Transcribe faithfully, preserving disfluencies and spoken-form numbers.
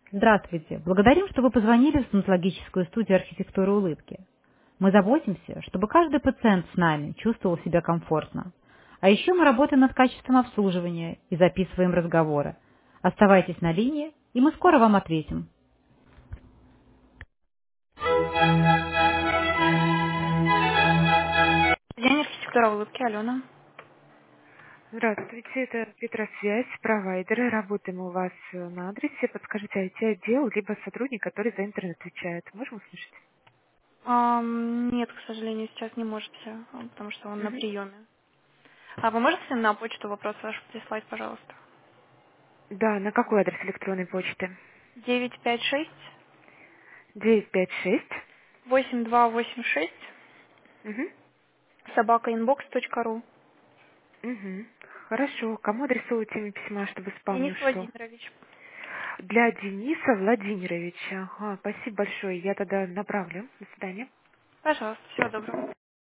Здравствуйте. Благодарим, что вы позвонили в стоматологическую студию архитектуры улыбки. Мы заботимся, чтобы каждый пациент с нами чувствовал себя комфортно. А еще мы работаем над качеством обслуживания и записываем разговоры. Оставайтесь на линии, и мы скоро вам ответим. День архитектуры улыбки, Алена. Здравствуйте, это Петросвязь, провайдеры. Работаем у вас э, на адресе. Подскажите, ай ти-отдел, либо сотрудник, который за интернет отвечает. Можем услышать? Ам, нет, к сожалению, сейчас не можете, а, потому что он на Мгм. приеме. А вы можете на почту вопрос ваш прислать, пожалуйста? Да, на какой адрес электронной почты? девять пять шесть девять пять шесть. восемь два восемь шесть Угу. собака инбокс точка ру. Угу. Хорошо. Кому адресуете мне письма, чтобы спам не Денис ушло? Владимирович. Для Дениса Владимировича. Ага, спасибо большое. Я тогда направлю. До свидания. Пожалуйста, всего доброго.